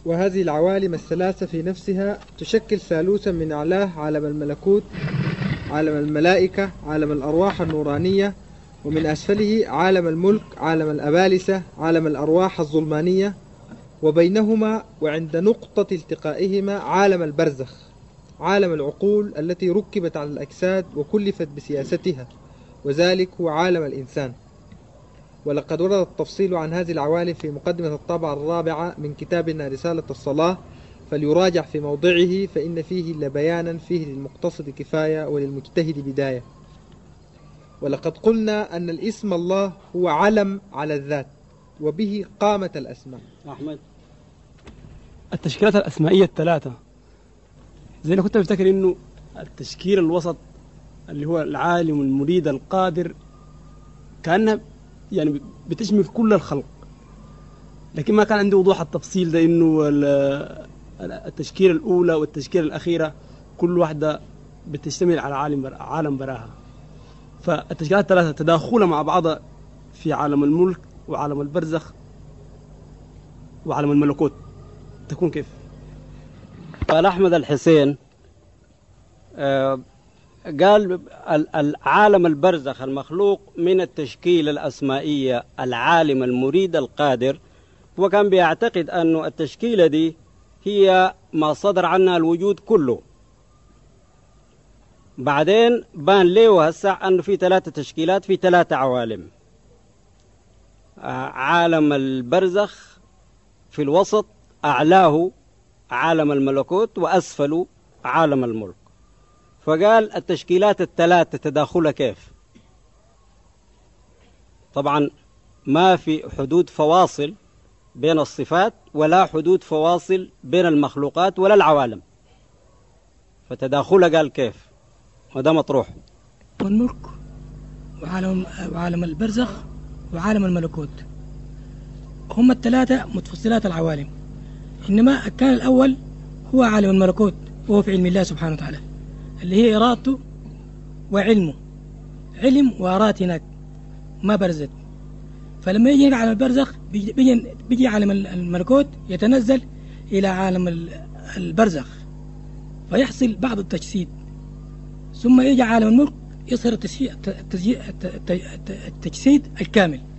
وهذه العوالم الثلاثة في نفسها تشكل ثالوثا من أعلاه عالم الملكوت، عالم الملائكة، عالم الأرواح النورانية، ومن أسفله عالم الملك، عالم الأبالسة، عالم الأرواح الظلمانية، وبينهما وعند نقطة التقائهما عالم البرزخ، عالم العقول التي ركبت على الأجساد وكلفت بسياستها، وذلك هو عالم الإنسان. ولقد ورد التفصيل عن هذه العوالم في مقدمة الطبعة الرابعة من كتابنا رسالة الصلاة، فليراجع في موضعه، فإن فيه لبيانا فيه للمقتصد كفاية وللمجتهد بداية. ولقد قلنا أن الاسم الله هو علم على الذات، وبه قامت الأسماء. أحمد، التشكيلات الأسمائية الثلاثة زي ما كنت بفتكر إنه التشكيل الوسط اللي هو العالم المريد القادر كأنها يعني بتشمل كل الخلق، لكن ما كان عندي وضوح التفصيل ده إنه التشكيلة الأولى والتشكيلة الأخيرة كل واحدة بتشتمل على عالم براها. فالتشكيلات الثلاثة تداخلها مع بعضها في عالم الملك وعالم البرزخ وعالم الملكوت تكون كيف؟ قال أحمد الحسين قال العالم البرزخ المخلوق من التشكيل الأسمائية العالم المريد القادر، وكان بيعتقد أن التشكيلة دي هي ما صدر عنها الوجود كله. بعدين بان له هسع أنه في 3 تشكيلات في 3 عوالم، عالم البرزخ في الوسط أعلاه عالم الملكوت وأسفله عالم الملك. فقال التشكيلات ال3 تداخلها كيف؟ طبعا ما في حدود فواصل بين الصفات ولا حدود فواصل بين المخلوقات ولا العوالم، فتداخلها قال كيف؟ وده مطروح. والملك وعالم البرزخ وعالم الملكوت هم ال3 متفصلات العوالم، إنما كان الأول هو عالم الملكوت وهو في علم الله سبحانه وتعالى اللي هي إرادته وعلمه، علم وإرادة هناك ما برزت. فلما يجي عالم البرزخ بيجي عالم الملكوت يتنزل إلى عالم البرزخ فيحصل بعض التجسيد، ثم يجي عالم الملك يصير التجسيد الكامل.